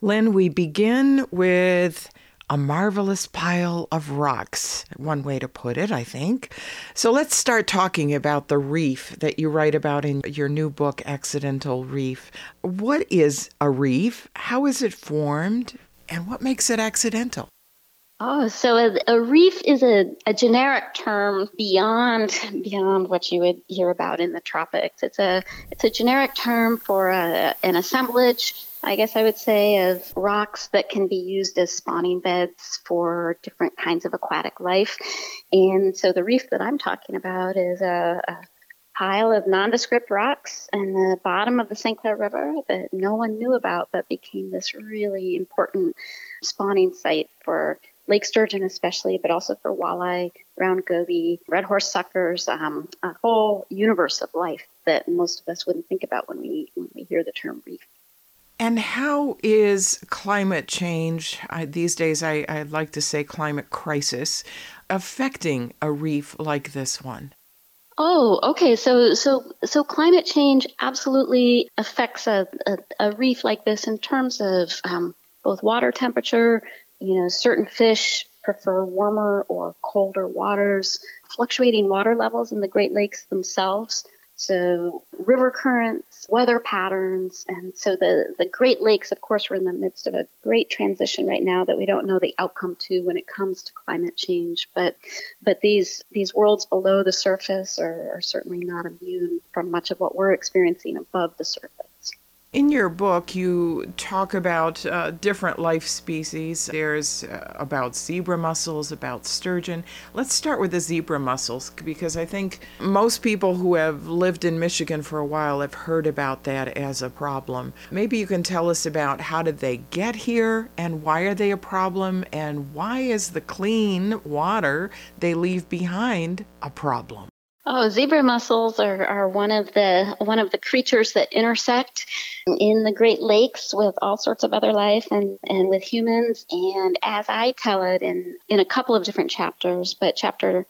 Lynn, we begin with a marvelous pile of rocks, one way to put it, I think. So let's start talking about the reef that you write about in your new book, Accidental Reef. What is a reef? How is it formed? And what makes it accidental? Oh, so a reef is a generic term beyond what you would hear about in the tropics. It's a generic term for an assemblage, I guess I would say, of rocks that can be used as spawning beds for different kinds of aquatic life. And so the reef that I'm talking about is a pile of nondescript rocks in the bottom of the St. Clair River that no one knew about, but became this really important spawning site for lake sturgeon especially, but also for walleye, brown goby, red horse suckers, a whole universe of life that most of us wouldn't think about when we hear the term reef. And how is climate change, these days I'd like to say climate crisis, affecting a reef like this one? Oh, okay. So climate change absolutely affects a reef like this in terms of both water temperature. Certain fish prefer warmer or colder waters, fluctuating water levels in the Great Lakes themselves. So river currents, weather patterns. And so the Great Lakes, of course, we're in the midst of a great transition right now that we don't know the outcome to when it comes to climate change. But these worlds below the surface are certainly not immune from much of what we're experiencing above the surface. In your book, you talk about different life species. There's about zebra mussels, about sturgeon. Let's start with the zebra mussels, because I think most people who have lived in Michigan for a while have heard about that as a problem. Maybe you can tell us about how did they get here, and why are they a problem, and why is the clean water they leave behind a problem? Oh, zebra mussels are one of the creatures that intersect in the Great Lakes with all sorts of other life and with humans. And as I tell it in a couple of different chapters, but chapter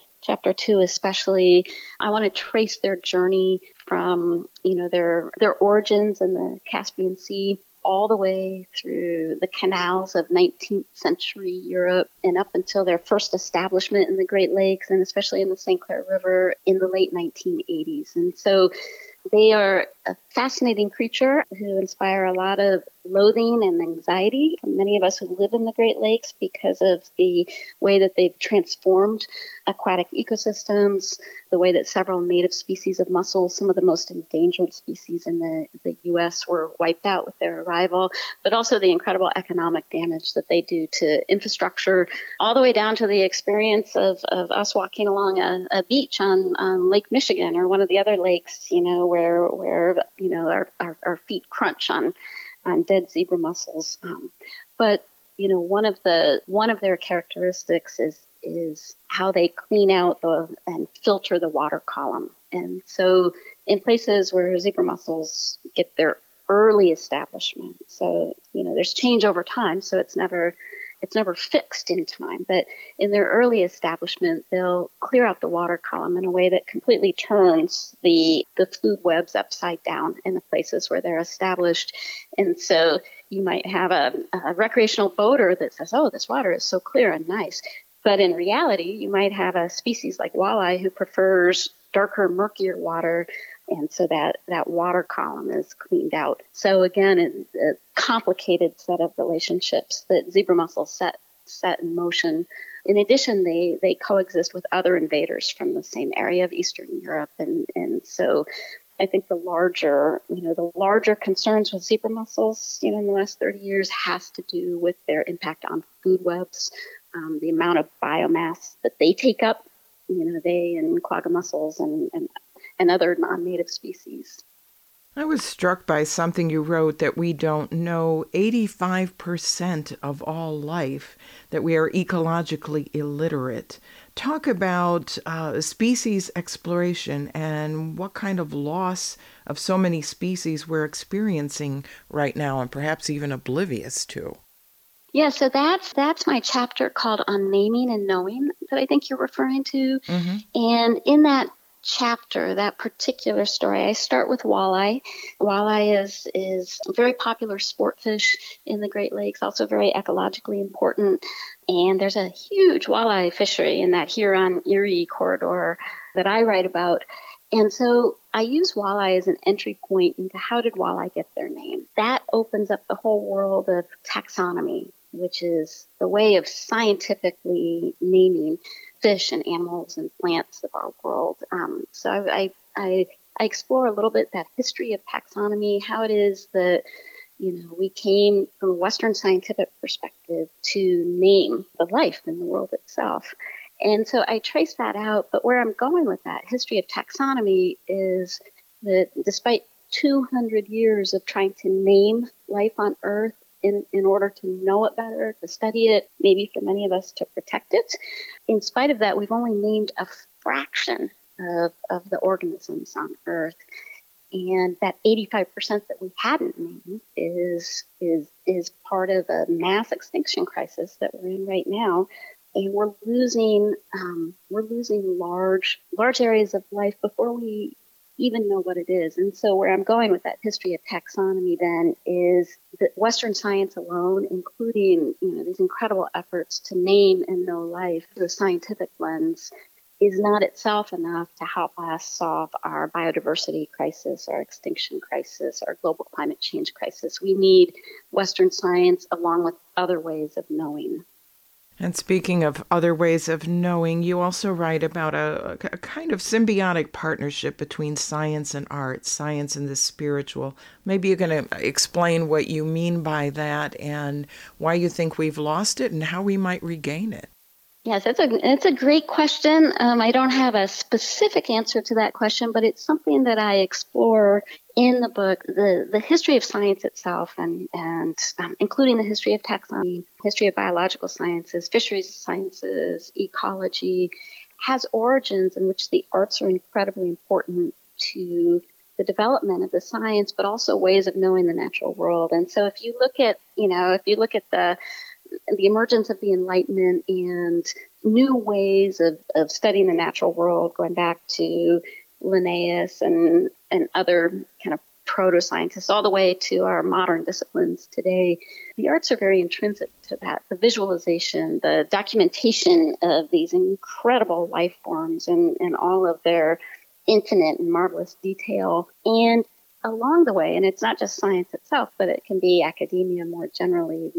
2 especially, I want to trace their journey from their origins in the Caspian Sea all the way through the canals of 19th century Europe and up until their first establishment in the Great Lakes, and especially in the St. Clair River in the late 1980s. And so they are a fascinating creature who inspire a lot of loathing and anxiety from many of us who live in the Great Lakes because of the way that they've transformed aquatic ecosystems, the way that several native species of mussels, some of the most endangered species in the U.S., were wiped out with their arrival, but also the incredible economic damage that they do to infrastructure, all the way down to the experience of us walking along a beach on Lake Michigan or one of the other lakes, where our feet crunch on dead zebra mussels. But one of their characteristics is how they clean out and filter the water column. And so in places where zebra mussels get their early establishment, so there's change over time, so it's never fixed in time. But in their early establishment, they'll clear out the water column in a way that completely turns the food webs upside down in the places where they're established. And so you might have a recreational boater that says, oh, this water is so clear and nice. But in reality, you might have a species like walleye who prefers darker, murkier water. And so that water column is cleaned out. So again, it's a complicated set of relationships that zebra mussels set in motion. In addition, they coexist with other invaders from the same area of Eastern Europe. And so I think the larger concerns with zebra mussels, in the last 30 years has to do with their impact on food webs, the amount of biomass that they take up, they and quagga mussels and other non-native species. I was struck by something you wrote that we don't know 85% of all life, that we are ecologically illiterate. Talk about species exploration and what kind of loss of so many species we're experiencing right now and perhaps even oblivious to. Yeah, so that's my chapter called On Naming and Knowing that I think you're referring to. Mm-hmm. And in that chapter, that particular story, I start with walleye. Walleye is a very popular sport fish in the Great Lakes, also very ecologically important. And there's a huge walleye fishery in that Huron-Erie corridor that I write about. And so I use walleye as an entry point into how did walleye get their name. That opens up the whole world of taxonomy, which is the way of scientifically naming fish and animals and plants of our world. So I explore a little bit that history of taxonomy, how it is that we came from a Western scientific perspective to name the life in the world itself. And so I trace that out, but where I'm going with that history of taxonomy is that despite 200 years of trying to name life on Earth in order to know it better, to study it, maybe for many of us to protect it, in spite of that, we've only named a fraction of the organisms on Earth. And that 85% that we hadn't named is part of a mass extinction crisis that we're in right now. And we're losing large areas of life before we even know what it is. And so where I'm going with that history of taxonomy then is that Western science alone, including these incredible efforts to name and know life through a scientific lens, is not itself enough to help us solve our biodiversity crisis, our extinction crisis, our global climate change crisis. We need Western science along with other ways of knowing. And speaking of other ways of knowing, you also write about a kind of symbiotic partnership between science and art, science and the spiritual. Maybe you're going to explain what you mean by that and why you think we've lost it and how we might regain it. Yes, it's a great question. I don't have a specific answer to that question, but it's something that I explore in the book, the history of science itself, and including the history of taxonomy, history of biological sciences, fisheries sciences, ecology, has origins in which the arts are incredibly important to the development of the science, but also ways of knowing the natural world. And so if you look at the emergence of the Enlightenment and new ways of studying the natural world, going back to Linnaeus and other kind of proto-scientists, all the way to our modern disciplines today, the arts are very intrinsic to that. The visualization, the documentation of these incredible life forms and all of their infinite and marvelous detail. And along the way, and it's not just science itself, but it can be academia more generally,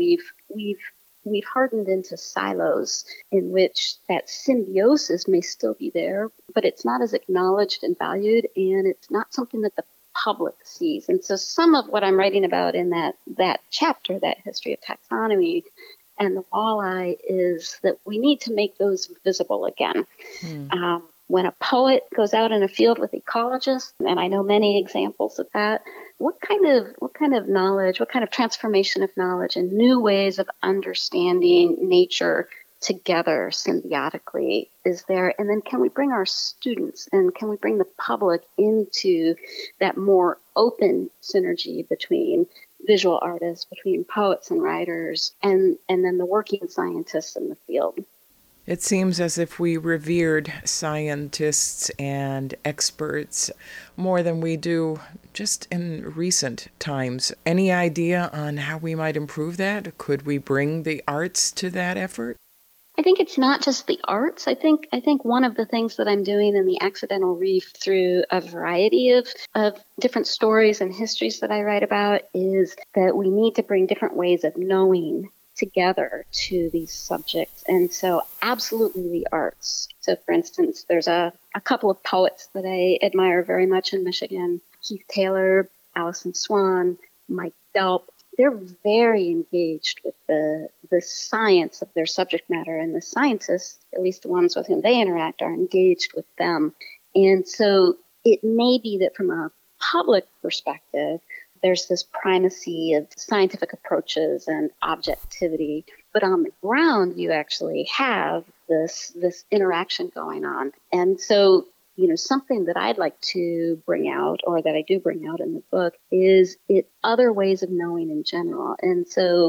we've hardened into silos in which that symbiosis may still be there, but it's not as acknowledged and valued, and it's not something that the public sees. And so some of what I'm writing about in that chapter, that history of taxonomy and the walleye, is that we need to make those visible again. When a poet goes out in a field with ecologists, and I know many examples of that, what kind of knowledge, what kind of transformation of knowledge and new ways of understanding nature together symbiotically is there? And then can we bring our students and can we bring the public into that more open synergy between visual artists, between poets and writers, and then the working scientists in the field? It seems as if we revered scientists and experts more than we do just in recent times. Any idea on how we might improve that? Could we bring the arts to that effort? I think it's not just the arts. I think one of the things that I'm doing in the Accidental Reef through a variety of different stories and histories that I write about is that we need to bring different ways of knowing together to these subjects. And so absolutely the arts. So for instance, there's a couple of poets that I admire very much in Michigan, Keith Taylor, Allison Swan, Mike Delp. They're very engaged with the science of their subject matter, and the scientists, at least the ones with whom they interact, are engaged with them. And so it may be that from a public perspective, there's this primacy of scientific approaches and objectivity. But on the ground, you actually have this interaction going on. And so, something that I'd like to bring out, or that I do bring out in the book, is other ways of knowing in general. And so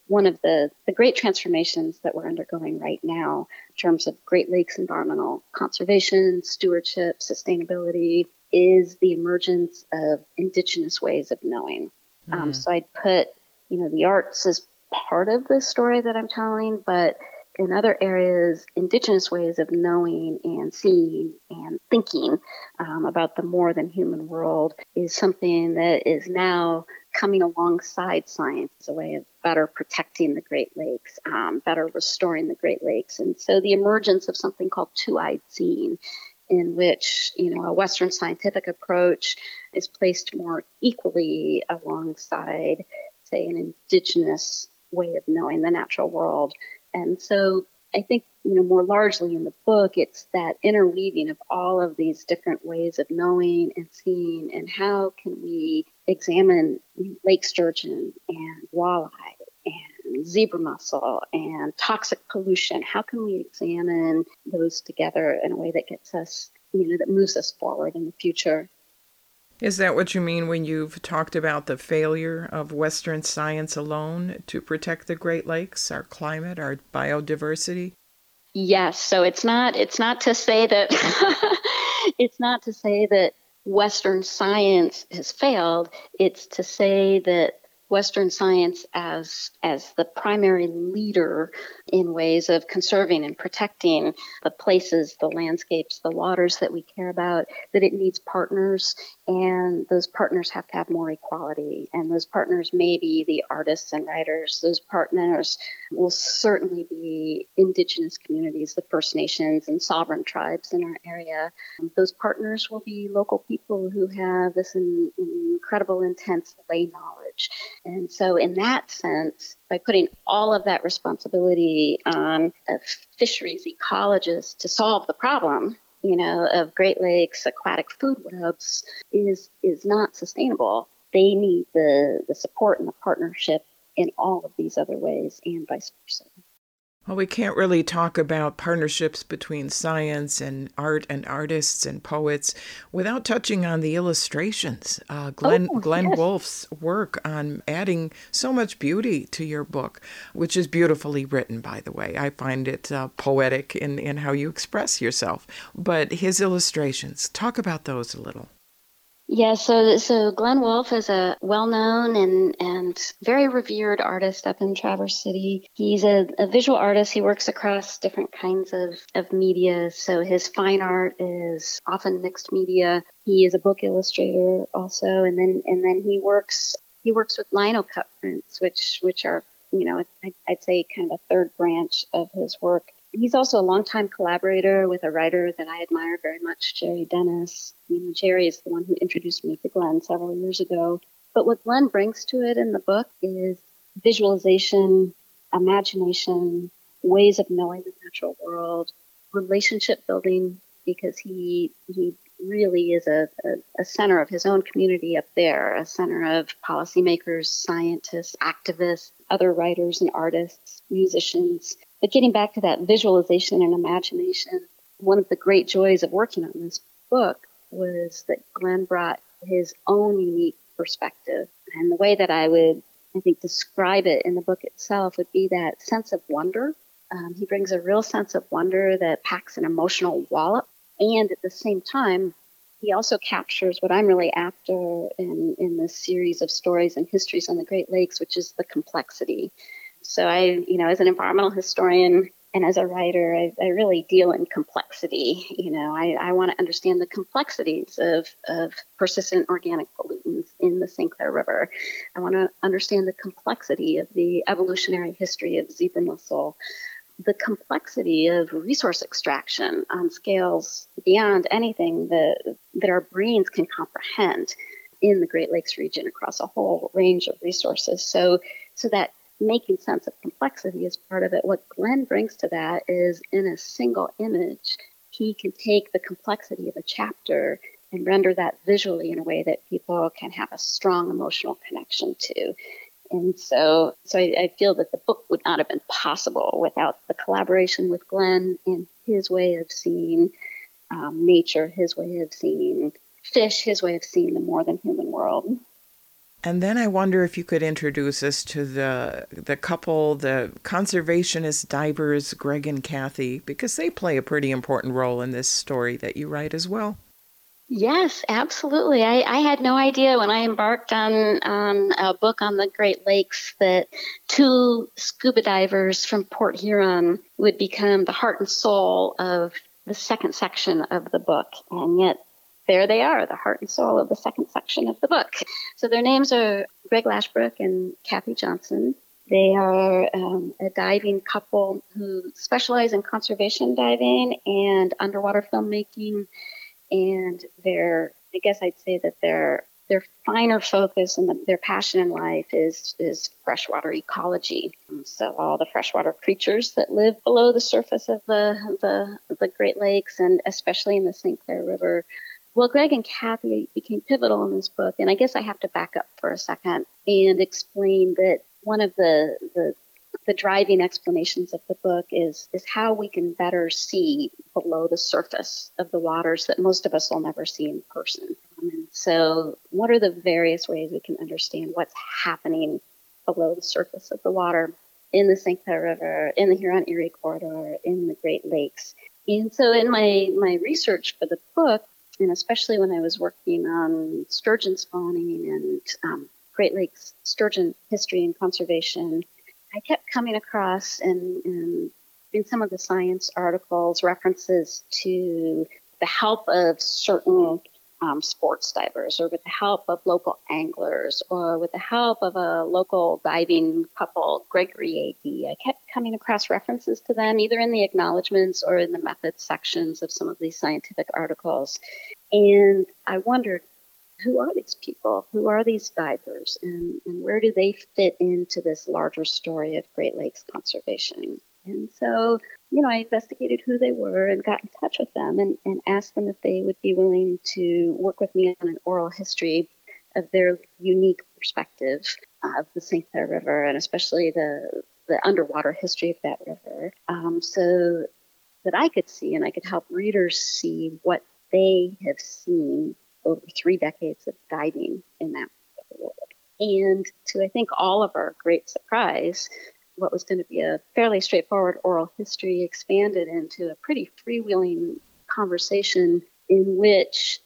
one of the great transformations that we're undergoing right now in terms of Great Lakes environmental conservation, stewardship, sustainability, is the emergence of indigenous ways of knowing. So I'd put, the arts as part of the story that I'm telling, but in other areas, indigenous ways of knowing and seeing and thinking about the more than human world is something that is now coming alongside science as a way of better protecting the Great Lakes, better restoring the Great Lakes. And so the emergence of something called two-eyed seeing, in which, a Western scientific approach is placed more equally alongside, say, an indigenous way of knowing the natural world. And so I think, more largely in the book, it's that interweaving of all of these different ways of knowing and seeing, and how can we examine lake sturgeon and walleye and zebra mussel and toxic pollution. How can we examine those together in a way that gets us, that moves us forward in the future? Is that what you mean when you've talked about the failure of Western science alone to protect the Great Lakes, our climate, our biodiversity? Yes. So it's not to say that it's not to say that Western science has failed. It's to say that Western science as the primary leader in ways of conserving and protecting the places, the landscapes, the waters that we care about, that it needs partners, and those partners have to have more equality. And those partners may be the artists and writers. Those partners will certainly be indigenous communities, the First Nations and sovereign tribes in our area. Those partners will be local people who have this incredible, intense lay knowledge. And so in that sense, by putting all of that responsibility on fisheries ecologists to solve the problem, of Great Lakes aquatic food webs is not sustainable. They need the support and the partnership in all of these other ways, and vice versa. Well, we can't really talk about partnerships between science and art and artists and poets without touching on the illustrations. Glenn Yes. Wolfe's work on adding so much beauty to your book, which is beautifully written, by the way. I find it poetic in how you express yourself. But his illustrations, talk about those a little. Yeah, so Glenn Wolfe is a well-known and very revered artist up in Traverse City. He's a visual artist. He works across different kinds of media. So his fine art is often mixed media. He is a book illustrator also, and then he works with lino cut prints, which are, I'd say kind of a third branch of his work. He's also a longtime collaborator with a writer that I admire very much, Jerry Dennis. Jerry is the one who introduced me to Glenn several years ago. But what Glenn brings to it in the book is visualization, imagination, ways of knowing the natural world, relationship building, because he really is a center of his own community up there, a center of policymakers, scientists, activists, other writers and artists, musicians. But getting back to that visualization and imagination, one of the great joys of working on this book was that Glenn brought his own unique perspective. And the way that I would, I think, describe it in the book itself would be that sense of wonder. He brings a real sense of wonder that packs an emotional wallop. And at the same time, he also captures what I'm really after in this series of stories and histories on the Great Lakes, which is the complexity. So I, as an environmental historian and as a writer, I really deal in complexity. I want to understand the complexities of persistent organic pollutants in the St. Clair River. I want to understand the complexity of the evolutionary history of zebra mussel, the complexity of resource extraction on scales beyond anything that our brains can comprehend in the Great Lakes region across a whole range of resources. So that making sense of complexity is part of it. What Glenn brings to that is, in a single image, he can take the complexity of a chapter and render that visually in a way that people can have a strong emotional connection to. And so I feel that the book would not have been possible without the collaboration with Glenn and his way of seeing nature, his way of seeing fish, his way of seeing the more than human world. And then I wonder if you could introduce us to the couple, the conservationist divers, Greg and Kathy, because they play a pretty important role in this story that you write as well. Yes, absolutely. I had no idea when I embarked on a book on the Great Lakes that two scuba divers from Port Huron would become the heart and soul of the second section of the book. And yet there they are, the heart and soul of the second section of the book. So their names are Greg Lashbrook and Kathy Johnson. They are a diving couple who specialize in conservation diving and underwater filmmaking. And I guess I'd say that their finer focus and their passion in life is freshwater ecology. So all the freshwater creatures that live below the surface of the Great Lakes, and especially in the St. Clair River. Well, Greg and Kathy became pivotal in this book, and I guess I have to back up for a second and explain that one of the driving explanations of the book is how we can better see below the surface of the waters that most of us will never see in person. And so what are the various ways we can understand what's happening below the surface of the water in the St. Clair River, in the Huron-Erie corridor, in the Great Lakes? And so in my research for the book, and especially when I was working on sturgeon spawning and Great Lakes sturgeon history and conservation, I kept coming across in some of the science articles references to the help of certain sports divers, or with the help of local anglers, or with the help of a local diving couple, Gregory A.D. I kept coming across references to them either in the acknowledgments or in the methods sections of some of these scientific articles. And I wondered, who are these people? Who are these divers? And where do they fit into this larger story of Great Lakes conservation? And so, I investigated who they were and got in touch with them and asked them if they would be willing to work with me on an oral history of their unique perspective of the St. Clair River, and especially the underwater history of that river, so that I could see and I could help readers see what they have seen over 3 decades of diving in that part of the world. And to, I think, all of our great surprise, what was going to be a fairly straightforward oral history expanded into a pretty freewheeling conversation in which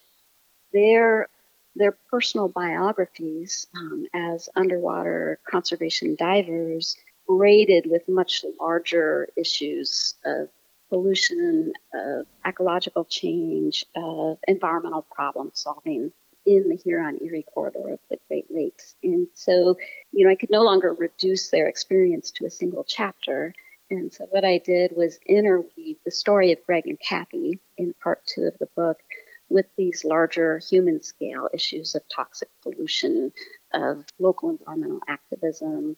their personal biographies as underwater conservation divers braided with much larger issues of pollution, of ecological change, of environmental problem solving in the Huron-Erie corridor of the Great Lakes. And so, I could no longer reduce their experience to a single chapter. And so what I did was interweave the story of Greg and Kathy in part 2 of the book with these larger human scale issues of toxic pollution, of local environmental activism,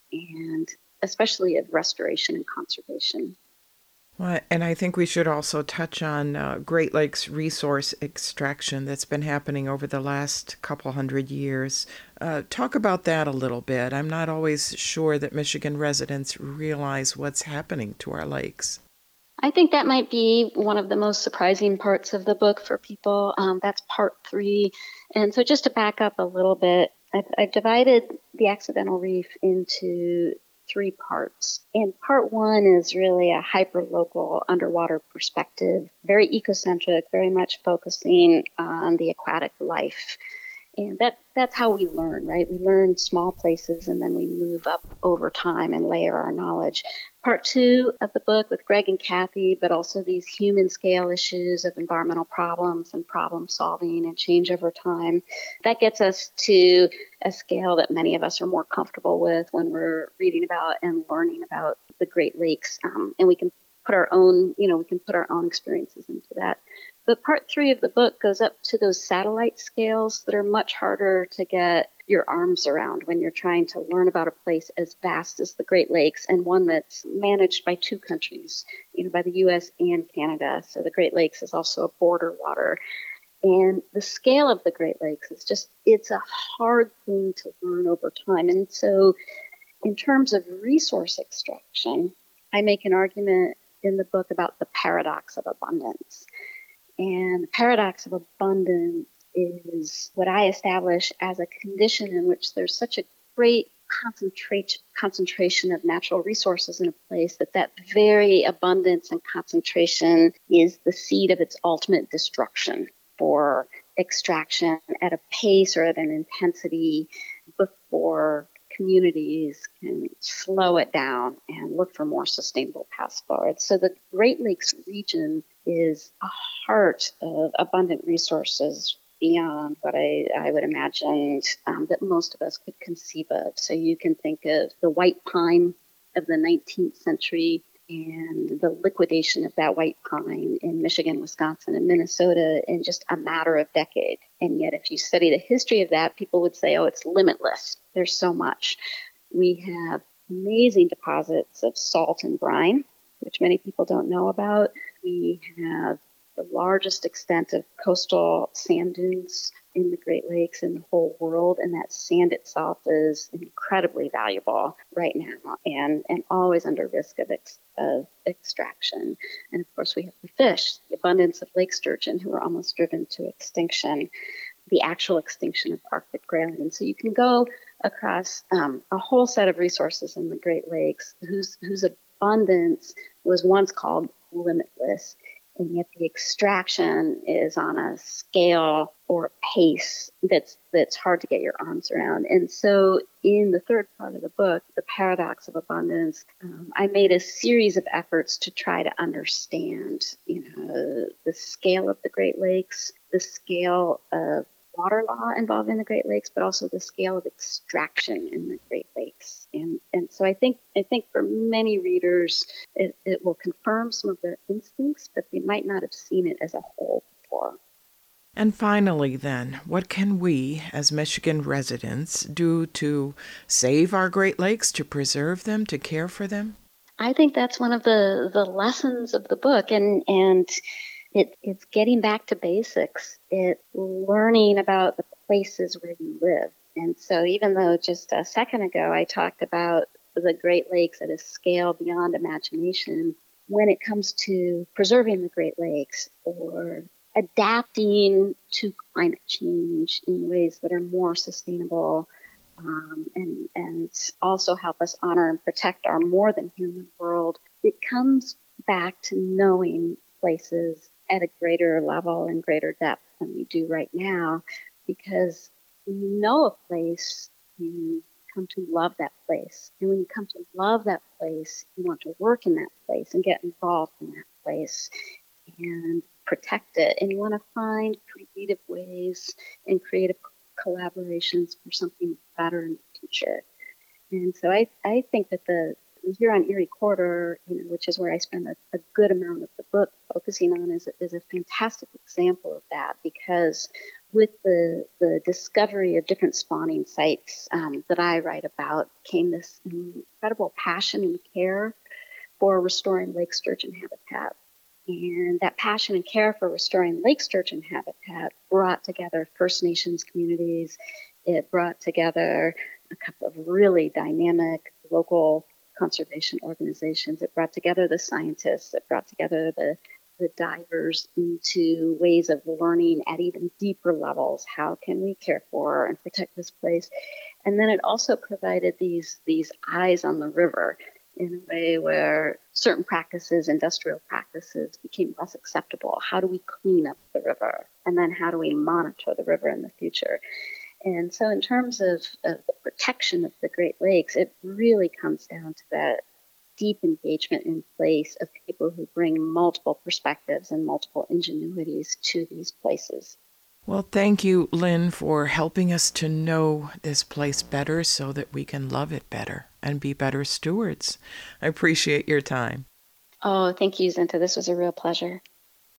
and especially of restoration and conservation. Well, and I think we should also touch on Great Lakes resource extraction that's been happening over the last couple hundred years. Talk about that a little bit. I'm not always sure that Michigan residents realize what's happening to our lakes. I think that might be one of the most surprising parts of the book for people. That's part 3. And so just to back up a little bit, I've divided the accidental reef into 3 parts. And part 1 is really a hyper-local underwater perspective, very ecocentric, very much focusing on the aquatic life. And that's how we learn, right? We learn small places and then we move up over time and layer our knowledge. Part 2 of the book with Greg and Kathy, but also these human scale issues of environmental problems and problem solving and change over time. That gets us to a scale that many of us are more comfortable with when we're reading about and learning about the Great Lakes. And we can put our own, experiences into that. But part 3 of the book goes up to those satellite scales that are much harder to get your arms around when you're trying to learn about a place as vast as the Great Lakes, and one that's managed by 2 countries, by the U.S. and Canada. So the Great Lakes is also a border water. And the scale of the Great Lakes is it's a hard thing to learn over time. And so in terms of resource extraction, I make an argument in the book about the paradox of abundance. And the paradox of abundance is what I establish as a condition in which there's such a great concentration of natural resources in a place that very abundance and concentration is the seed of its ultimate destruction for extraction at a pace or at an intensity before communities can slow it down and look for more sustainable paths forward. So the Great Lakes region is a heart of abundant resources beyond what I would imagine that most of us could conceive of. So you can think of the white pine of the 19th century and the liquidation of that white pine in Michigan, Wisconsin, and Minnesota in just a matter of decades. And yet, if you study the history of that, people would say, oh, it's limitless. There's so much. We have amazing deposits of salt and brine, which many people don't know about. We have the largest extent of coastal sand dunes in the Great Lakes in the whole world, and that sand itself is incredibly valuable right now and always under risk of extraction. And of course, we have the fish, the abundance of lake sturgeon, who are almost driven to extinction, the actual extinction of Arctic grayling. So you can go across a whole set of resources in the Great Lakes whose abundance was once called limitless. And yet the extraction is on a scale or a pace that's hard to get your arms around. And so in the third part of the book, The Paradox of Abundance, I made a series of efforts to try to understand, the scale of the Great Lakes, the scale of water law involved in the Great Lakes, but also the scale of extraction in the Great Lakes. And so I think for many readers, it will confirm some of their instincts, but they might not have seen it as a whole before. And finally, then, what can we, as Michigan residents, do to save our Great Lakes, to preserve them, to care for them? I think that's one of the lessons of the book, and it's getting back to basics. It's learning about the places where you live. And so even though just a second ago I talked about the Great Lakes at a scale beyond imagination, when it comes to preserving the Great Lakes or adapting to climate change in ways that are more sustainable, and also help us honor and protect our more than human world, it comes back to knowing places at a greater level and greater depth than we do right now, because when you know a place, you come to love that place. And when you come to love that place, you want to work in that place and get involved in that place and protect it. And you want to find creative ways and creative collaborations for something better in the future. And so I think that the Huron Erie Corridor, which is where I spend a good amount of the book focusing on, is a fantastic example of that, because with the discovery of different spawning sites that I write about came this incredible passion and care for restoring lake sturgeon habitat. And that passion and care for restoring lake sturgeon habitat brought together First Nations communities. It brought together a couple of really dynamic local conservation organizations. It brought together the scientists. It brought together the divers into ways of learning at even deeper levels. How can we care for and protect this place? And then it also provided these eyes on the river in a way where certain practices, industrial practices, became less acceptable. How do we clean up the river? And then how do we monitor the river in the future? And so in terms of the protection of the Great Lakes, it really comes down to that deep engagement in place of people who bring multiple perspectives and multiple ingenuities to these places. Well, thank you, Lynn, for helping us to know this place better so that we can love it better and be better stewards. I appreciate your time. Oh, thank you, Zinta. This was a real pleasure.